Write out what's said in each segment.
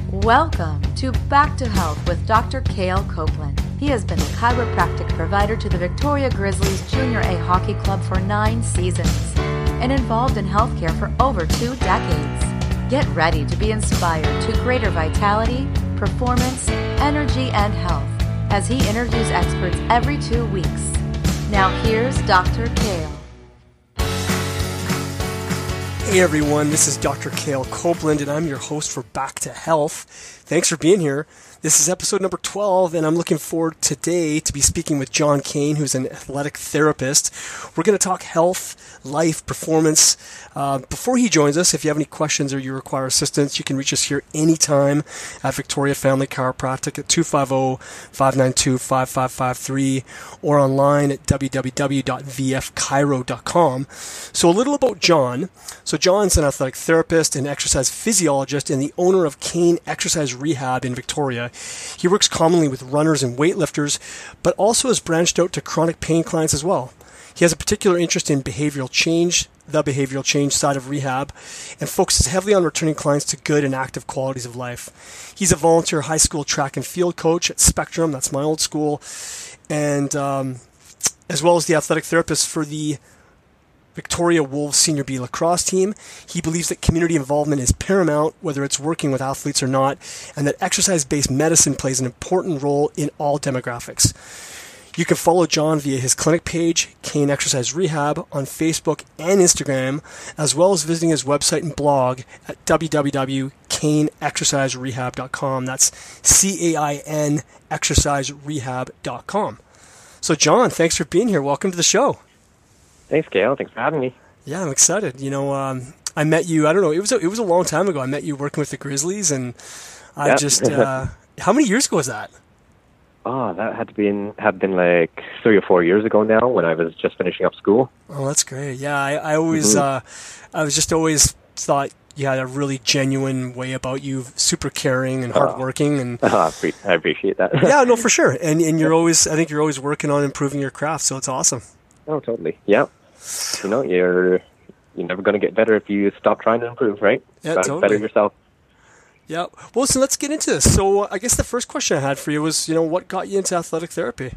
Welcome to Back to Health with Dr. Cale Copeland. He has been a chiropractic provider to the Victoria Grizzlies Junior A Hockey Club for 9 seasons and involved in healthcare for over 2 decades. Get ready to be inspired to greater vitality, performance, energy, and health as he interviews experts every 2 weeks. Now here's Dr. Cale. Hey everyone, this is Dr. Cale Copeland and I'm your host for Back to Health. Thanks for being here. This is episode number 12 and I'm looking forward today to be speaking with John Kane, who's an athletic therapist. We're going to talk health, life, performance. Before he joins us, if you have any questions or you require assistance, you can reach us here anytime at Victoria Family Chiropractic at 250-592-5553 or online at www.vfchiro.com. So a little about John. So John's an athletic therapist and exercise physiologist and the owner of Kane Exercise Rehab in Victoria. He works commonly with runners and weightlifters, but also has branched out to chronic pain clients as well. He has a particular interest in behavioral change, the behavioral change side of rehab, and focuses heavily on returning clients to good and active qualities of life. He's a volunteer high school track and field coach at Spectrum, that's my old school, and as well as the athletic therapist for the Victoria Wolves Senior B lacrosse team. He believes that community involvement is paramount, whether it's working with athletes or not, and that exercise-based medicine plays an important role in all demographics. You can follow John via his clinic page, Kane Exercise Rehab, on Facebook and Instagram, as well as visiting his website and blog at www.kaneexerciserehab.com. That's CAIN exerciserehab.com. So John, thanks for being here. Welcome to the show. Thanks, Cale. Thanks for having me. Yeah, I'm excited. You know, I met you, I don't know, it was a long time ago. I met you working with the Grizzlies, and I just, how many years ago was that? Oh, that had been like 3 or 4 years ago now when I was just finishing up school. Oh, that's great. Yeah, I always, I was just always thought you had a really genuine way about you, super caring and hardworking. And I appreciate that. Yeah, no, for sure. And you're always, I think you're always working on improving your craft, so it's awesome. Oh, totally. Yeah. You know, you're never going to get better if you stop trying to improve, right? Yeah, totally. Better yourself. Yeah. Well, so let's get into this. So I guess the first question I had for you was, you know, what got you into athletic therapy?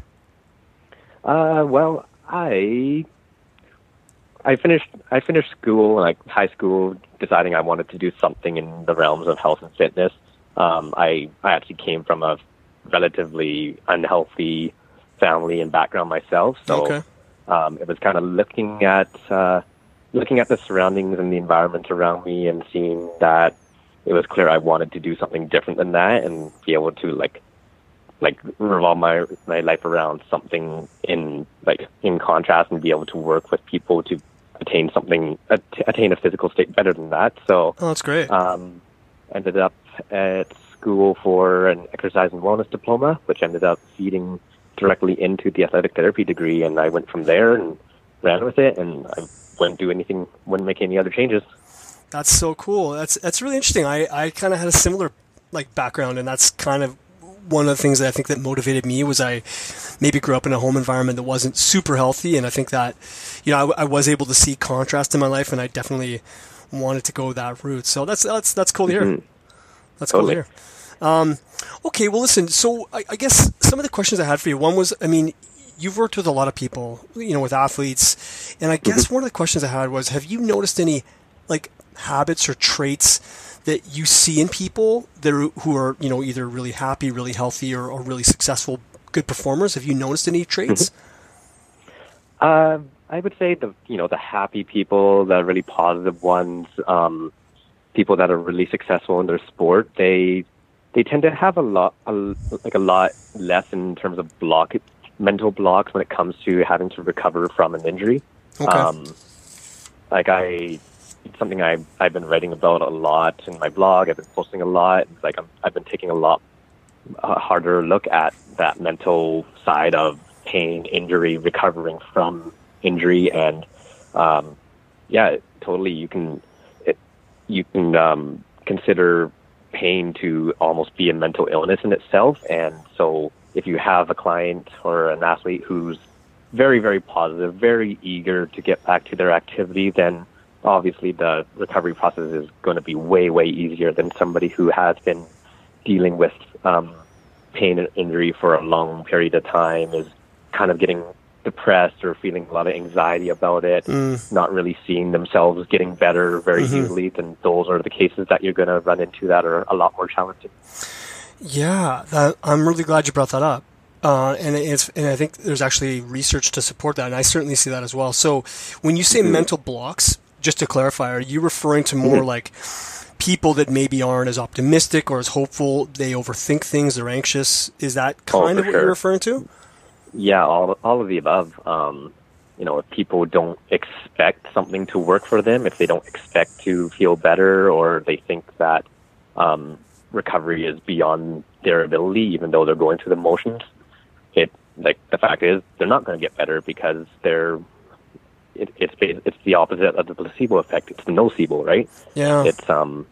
Well, I finished school, like high school, deciding I wanted to do something in the realms of health and fitness. I actually came from a relatively unhealthy family and background myself, so okay. It was kind of looking at the surroundings and the environment around me and seeing that it was clear I wanted to do something different than that and be able to like revolve my life around something in contrast and be able to work with people to attain a physical state better than that. So that's great. Ended up at school for an exercise and wellness diploma, which ended up feeding directly into the athletic therapy degree, and I went from there and ran with it, and I wouldn't make any other changes. That's so cool. That's really interesting. I kind of had a similar background, and that's kind of one of the things that I think that motivated me was I maybe grew up in a home environment that wasn't super healthy, and I think that, you know, I was able to see contrast in my life, and I definitely wanted to go that route. So that's cool to hear. Mm-hmm. That's totally. Cool to hear. Okay, well, listen. So I guess some of the questions I had for you. One was, I mean, you've worked with a lot of people, you know, with athletes, and I guess one of the questions I had was, have you noticed any habits or traits that you see in people who are, you know, either really happy, really healthy, or really successful, good performers? Have you noticed any traits? I would say the happy people, the really positive ones, people that are really successful in their sport, they tend to have a lot less in terms of mental blocks when it comes to having to recover from an injury. Okay. It's something I've been writing about a lot in my blog. I've been posting a lot. It's I've been taking a harder look at that mental side of pain, injury, recovering from injury, and totally. You can consider pain to almost be a mental illness in itself. And so if you have a client or an athlete who's very, very positive, very eager to get back to their activity, then obviously the recovery process is going to be way, way easier than somebody who has been dealing with pain and injury for a long period of time is kind of getting depressed or feeling a lot of anxiety about it, not really seeing themselves getting better very easily, then those are the cases that you're going to run into that are a lot more challenging. Yeah, I'm really glad you brought that up. And I think there's actually research to support that, and I certainly see that as well. So when you say mental blocks, just to clarify, are you referring to more like people that maybe aren't as optimistic or as hopeful, they overthink things, they're anxious? Is that kind of what you're referring to? Yeah, all of the above. If people don't expect something to work for them, if they don't expect to feel better, or they think that recovery is beyond their ability, even though they're going through the motions, the fact is they're not going to get better because it's the opposite of the placebo effect. It's the nocebo, right? Yeah. It's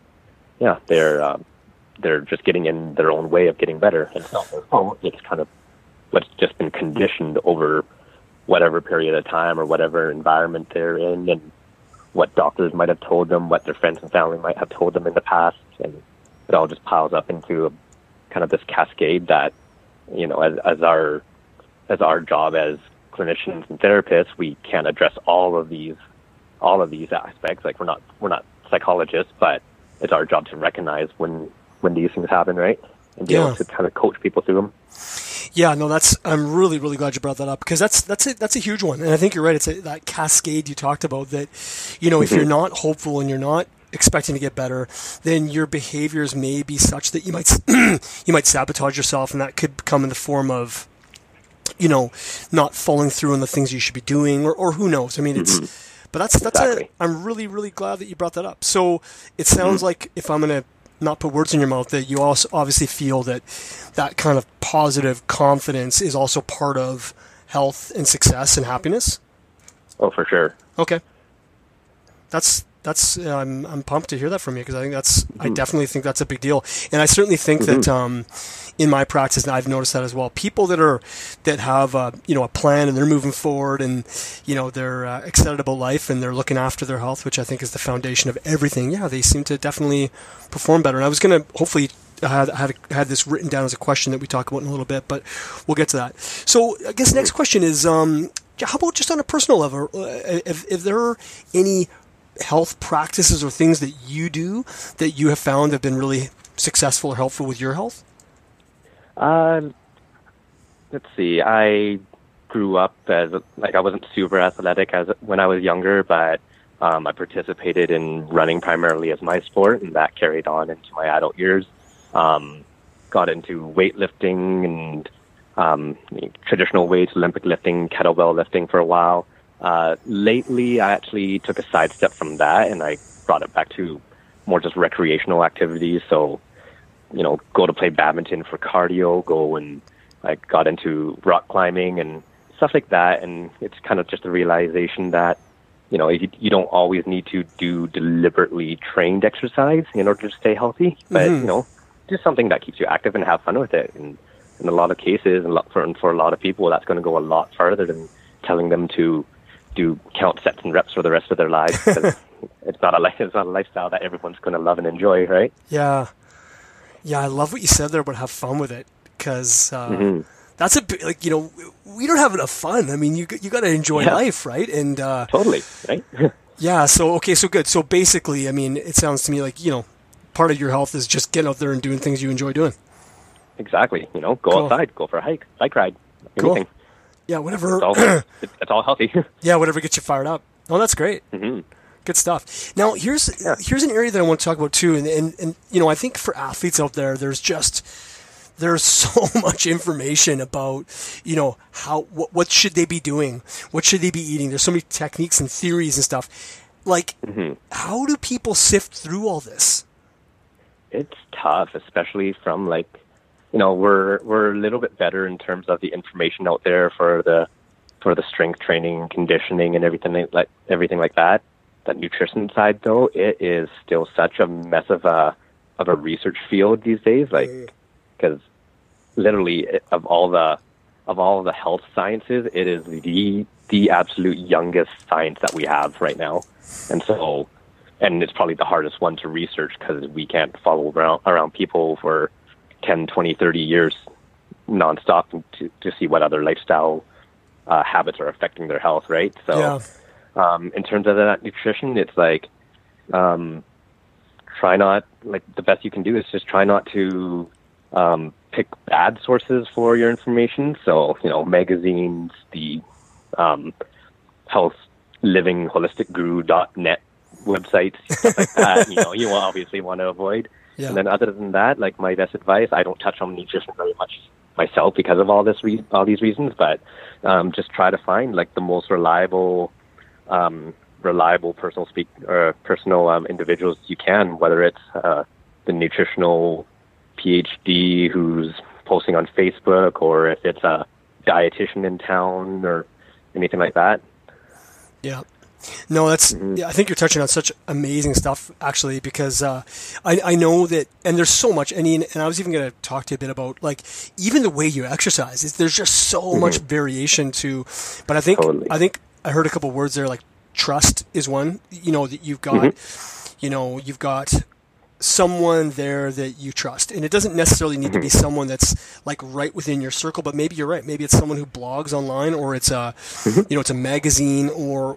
they're just getting in their own way of getting better, and it's kind of what's just been conditioned over whatever period of time or whatever environment they're in, and what doctors might have told them, what their friends and family might have told them in the past, and it all just piles up into kind of this cascade that, as our job as clinicians and therapists, we can't address all of these aspects. Like we're not psychologists, but it's our job to recognize when these things happen, right? And be able to kind of coach people through them. Yeah, no, I'm really, really glad you brought that up, because that's a huge one. And I think you're right. It's that cascade you talked about that, if you're not hopeful and you're not expecting to get better, then your behaviors may be such that you might sabotage yourself, and that could come in the form of, not following through on the things you should be doing, or who knows. I mean, I'm really, really glad that you brought that up. So it sounds like, if I'm going to not put words in your mouth, that you also obviously feel that kind of positive confidence is also part of health and success and happiness. Oh, for sure. Okay. I'm pumped to hear that from you, because I think I definitely think that's a big deal. And I certainly think that, in my practice, and I've noticed that as well, people that have a plan and they're moving forward, and they're excited about life and they're looking after their health, which I think is the foundation of everything. Yeah, they seem to definitely perform better. And I was going to hopefully had this written down as a question that we talk about in a little bit, but we'll get to that. So I guess the next question is, how about just on a personal level, if there are any health practices or things that you do that you have found have been really successful or helpful with your health? Let's see. I grew up as I wasn't super athletic when I was younger, but I participated in running primarily as my sport, and that carried on into my adult years. Got into weightlifting and traditional weights, Olympic lifting, kettlebell lifting for a while. Lately, I actually took a sidestep from that, and I brought it back to more just recreational activities. So, go to play badminton for cardio, I got into rock climbing and stuff like that. And it's kind of just a realization that, you don't always need to do deliberately trained exercise in order to stay healthy, but, just something that keeps you active and have fun with it. And in a lot of cases, and for a lot of people, that's going to go a lot farther than telling them to count sets and reps for the rest of their lives, because it's not a lifestyle that everyone's going to love and enjoy, right? Yeah, I love what you said there about have fun with it, because that's a bit we don't have enough fun. I mean, you got to enjoy life, right? And totally, right? Yeah. So good. So basically, I mean, it sounds to me like part of your health is just getting out there and doing things you enjoy doing. Exactly. Go outside, go for a hike, bike ride, anything. Cool. Yeah, whatever. It's all healthy. Yeah, whatever gets you fired up. Oh, that's great. Good stuff. Now, here's an area that I want to talk about too, and I think for athletes out there, there's so much information about what should they be doing, what should they be eating. There's so many techniques and theories and stuff. Like, how do people sift through all this? It's tough, especially from we're a little bit better in terms of the information out there for the strength training, conditioning, and everything like that. That nutrition side, though, it is still such a mess of a research field these days. Because literally of all the health sciences, it is the absolute youngest science that we have right now, and it's probably the hardest one to research because we can't follow around people for 10, 20, 30 years nonstop to see what other lifestyle habits are affecting their health, right? So in terms of that nutrition, it's like try not, like the best you can do is just try not to pick bad sources for your information. So, magazines, the health living holistic guru.net websites, stuff like that, you will obviously want to avoid. Yeah. And then other than that, like my best advice, I don't touch on nutrition very much myself because of all these reasons, but just try to find like the most reliable personal individuals you can, whether it's the nutritional PhD who's posting on Facebook, or if it's a dietitian in town or anything like that. Yeah. No, that's. Yeah, I think you're touching on such amazing stuff, actually, because I know that, and there's so much. And I was even going to talk to you a bit about, like, even the way you exercise. There's just so much variation to. But I think I heard a couple of words there, like trust is one. That you've got. You've got someone there that you trust, and it doesn't necessarily need to be someone that's like right within your circle, but maybe you're right, maybe it's someone who blogs online, or it's a it's a magazine, or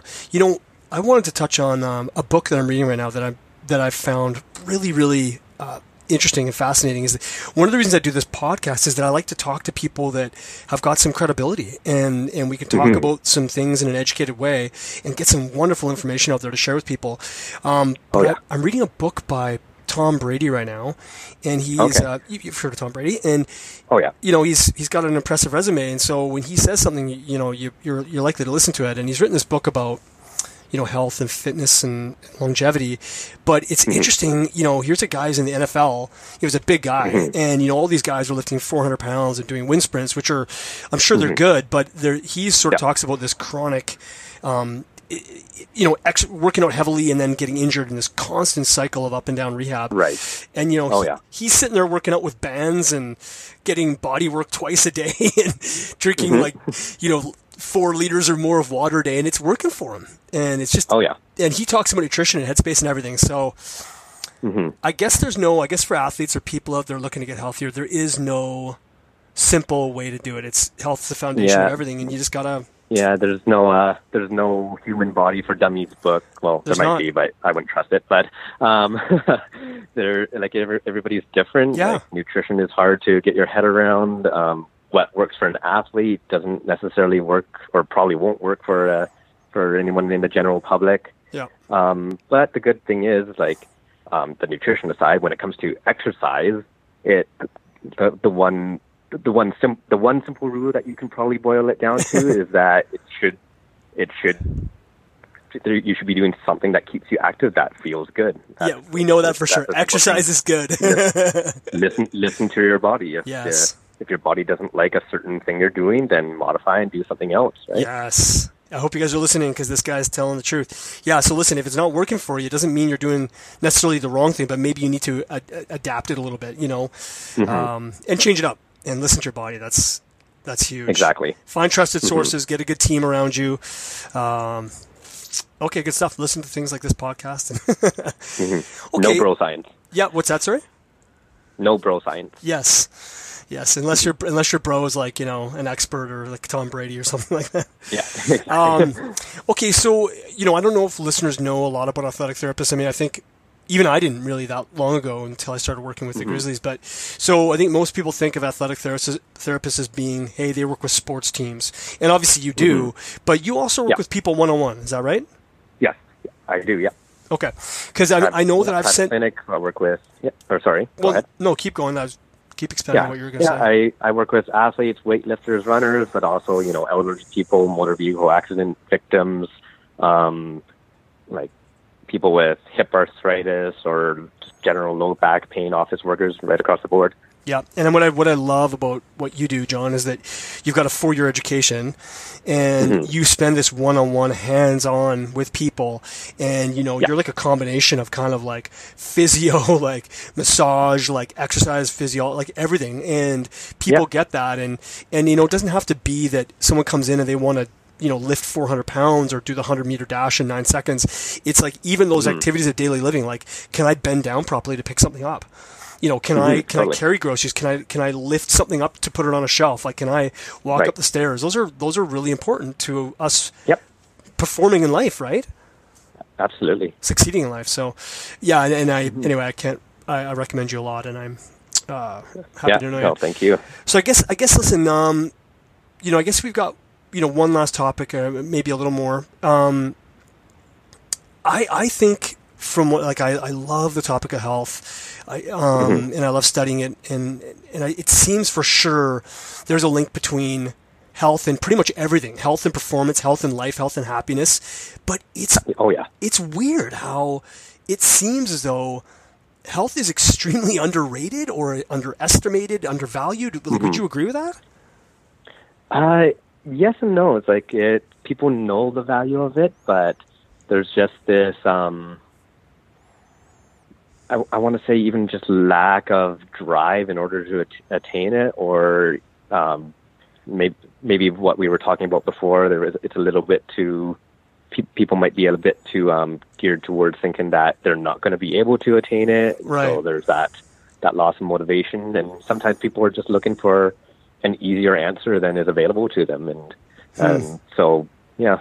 I wanted to touch on a book that I'm reading right now that I've found really interesting and fascinating. Is that one of the reasons I do this podcast is that I like to talk to people that have got some credibility, and we can talk about some things in an educated way and get some wonderful information out there to share with people. I'm reading a book by Tom Brady right now, and he's you've heard of Tom Brady, and he's got an impressive resume, and so when he says something, you're likely to listen to it. And he's written this book about health and fitness and longevity. But it's interesting, here's a guy who's in the NFL. He was a big guy, and, all these guys are lifting 400 pounds and doing wind sprints, which are, I'm sure they're good, but he sort of talks about this chronic, working out heavily and then getting injured in this constant cycle of up and down rehab. Right. And, he's sitting there working out with bands and getting body work twice a day and drinking 4 liters or more of water a day, and it's working for him. And it's just, and he talks about nutrition and headspace and everything. So I guess for athletes or people out there looking to get healthier, there is no simple way to do it. It's health's the foundation of everything, and you just gotta. Yeah, there's no Human Body for Dummies book. Well, there might be, but I wouldn't trust it. But everybody's different. Yeah. Like, nutrition is hard to get your head around. What works for an athlete doesn't necessarily work, or probably won't work for anyone in the general public. Yeah. But the good thing is, the nutrition aside, when it comes to exercise, the one simple rule that you can probably boil it down to is that you should be doing something that keeps you active, that feels good. We know that for sure. Exercise is good. Listen to your body. If your body doesn't like a certain thing you're doing, then modify and do something else, right? Yes. I hope you guys are listening, because this guy's telling the truth. Yeah, so listen, if it's not working for you, it doesn't mean you're doing necessarily the wrong thing, but maybe you need to adapt it a little bit, and change it up and listen to your body. That's huge. Exactly. Find trusted sources, get a good team around you. Okay, good stuff. Listen to things like this podcast. No bro science. Yeah, what's that, sorry? No bro science. Yes, unless your bro is like, an expert, or like Tom Brady or something like that. Yeah. Okay, so, I don't know if listeners know a lot about athletic therapists. I mean, I think even I didn't really that long ago until I started working with the Grizzlies. But so I think most people think of athletic therapists as being, hey, they work with sports teams. And obviously you do, but you also work with people one-on-one. Is that right? Yes, I do, yeah. Okay. Because I know that I've sent... clinic I work with... Yeah. Or sorry, go ahead. No, keep going. Keep expanding what you were going to say. I work with athletes, weightlifters, runners, but also, elderly people, motor vehicle accident victims, like people with hip arthritis or just general low back pain, office workers, right across the board. Yeah, and what I love about what you do, John, is that you've got a 4-year education, and you spend this one-on-one, hands-on with people, and you're like a combination of kind of like physio, like massage, like exercise, physio, like everything, and people get that, and it doesn't have to be that someone comes in and they want to lift 400 pounds or do the 100-meter dash in 9 seconds. It's like even those activities of daily living, like, can I bend down properly to pick something up? can I totally. carry groceries? Can I lift something up to put it on a shelf? Like, can I walk Right. up the stairs? Those are really important to us Yep. performing in life, right? Absolutely. Succeeding in life. So, yeah, and anyway, I recommend you a lot, and I'm happy to know No, you. thank you. So I guess listen, I guess we've got one last topic, maybe a little more. I think from what, like, I love the topic of health, and I love studying it, and it seems for sure there's a link between health and pretty much everything, health and performance, health and life, health and happiness. But it's weird how it seems as though health is extremely underrated or underestimated, undervalued. Like, would you agree with that? Yes and no. It's like people know the value of it, but there's just this, I want to say even just lack of drive in order to attain it, or maybe what we were talking about before. It's a little bit too, people might be a bit too geared towards thinking that they're not going to be able to attain it. Right. So there's that loss of motivation, and sometimes people are just looking for an easier answer than is available to them, and so yeah,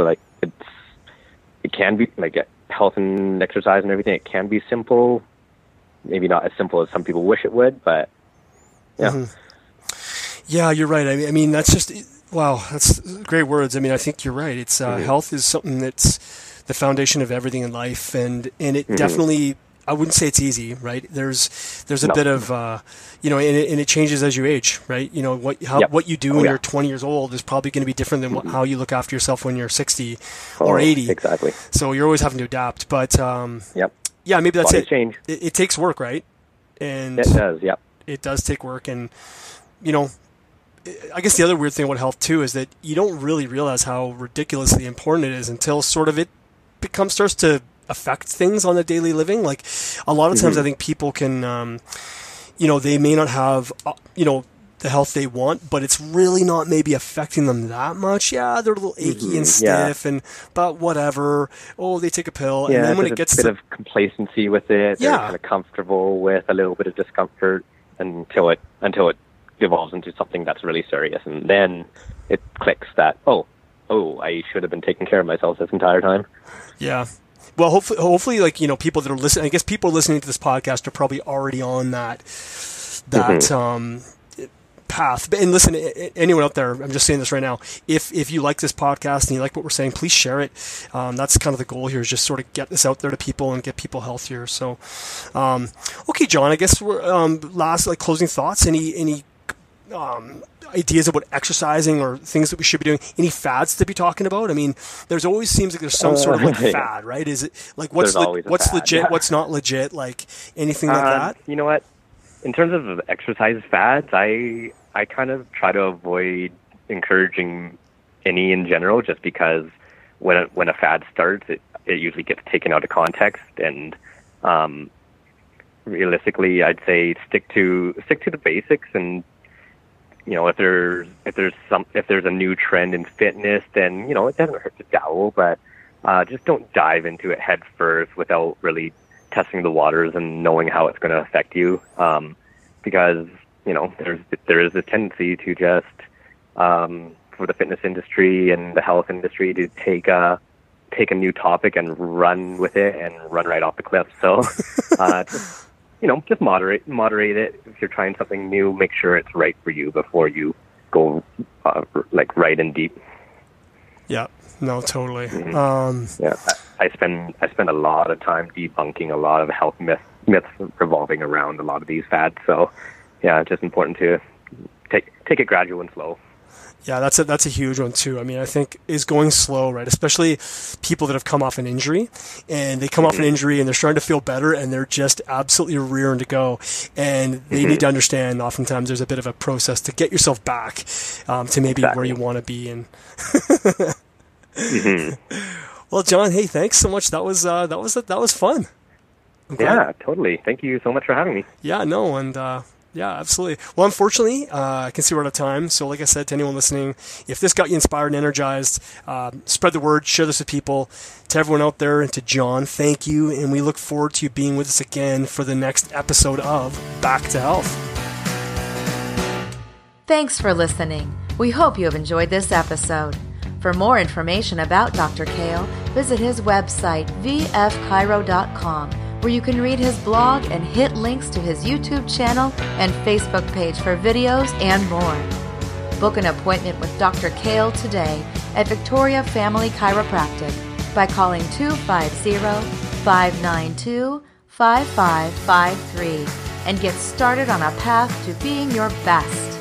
it can be like health and exercise and everything. It can be simple, maybe not as simple as some people wish it would, but yeah. Mm-hmm. Yeah, you're right. I mean, that's just, wow, that's great words. I mean, I think you're right. It's health is something that's the foundation of everything in life, and it definitely, I wouldn't say it's easy, right? There's a bit of, and it changes as you age, right? What you do when you're 20 years old is probably going to be different than how you look after yourself when you're 60 or 80. Exactly. So you're always having to adapt. But yeah, maybe that's it. Change. It takes work, right? And it does. Yep. It does take work, and I guess the other weird thing about health too is that you don't really realize how ridiculously important it is until sort of it starts to affect things on a daily living. Like, a lot of times I think people can, they may not have, the health they want, but it's really not maybe affecting them that much. Yeah, they're a little achy and stiff, but whatever. Oh, they take a pill, and then when it gets a bit of complacency with it, they're kind of comfortable with a little bit of discomfort until it evolves into something that's really serious, and then it clicks that I should have been taking care of myself this entire time. Yeah. Well, hopefully, like, people that are listening, I guess people listening to this podcast are probably already on that path. And listen, anyone out there, I'm just saying this right now, if you like this podcast and you like what we're saying, please share it. That's kind of the goal here, is just sort of get this out there to people and get people healthier. So, okay, John, I guess we're, last, like, closing thoughts, any ideas about exercising or things that we should be doing? Any fads to be talking about? I mean, there's always seems like there's some sort of like fad, right? Is it like what's legit, what's not legit, like anything like that? You know what? In terms of exercise fads, I kind of try to avoid encouraging any in general, just because when a fad starts, it usually gets taken out of context, and realistically, I'd say stick to the basics. And if there's a new trend in fitness, then it doesn't hurt to dabble, but just don't dive into it head first without really testing the waters and knowing how it's going to affect you, because there is a tendency to just for the fitness industry and the health industry to take a new topic and run with it and run right off the cliff. So just moderate it. If you're trying something new, make sure it's right for you before you go right in deep. Yeah, no, totally. I spend a lot of time debunking a lot of health myths revolving around a lot of these fads. So yeah, it's just important to take it gradual and slow. Yeah, that's a huge one too. I mean, I think is going slow, right? Especially people that have come off an injury, and they come off an injury and they're starting to feel better, and they're just absolutely rearing to go. And they need to understand, oftentimes there's a bit of a process to get yourself back to maybe where you want to be. And well, John, hey, thanks so much. That was fun. Yeah, totally. Thank you so much for having me. Yeah, no, and Yeah, absolutely. Well, unfortunately, I can see we're out of time. So like I said to anyone listening, if this got you inspired and energized, spread the word, share this with people. To everyone out there and to John, thank you. And we look forward to you being with us again for the next episode of Back to Health. Thanks for listening. We hope you have enjoyed this episode. For more information about Dr. Kale, visit his website, vfchiro.com, where you can read his blog and hit links to his YouTube channel and Facebook page for videos and more. Book an appointment with Dr. Kale today at Victoria Family Chiropractic by calling 250-592-5553 and get started on a path to being your best.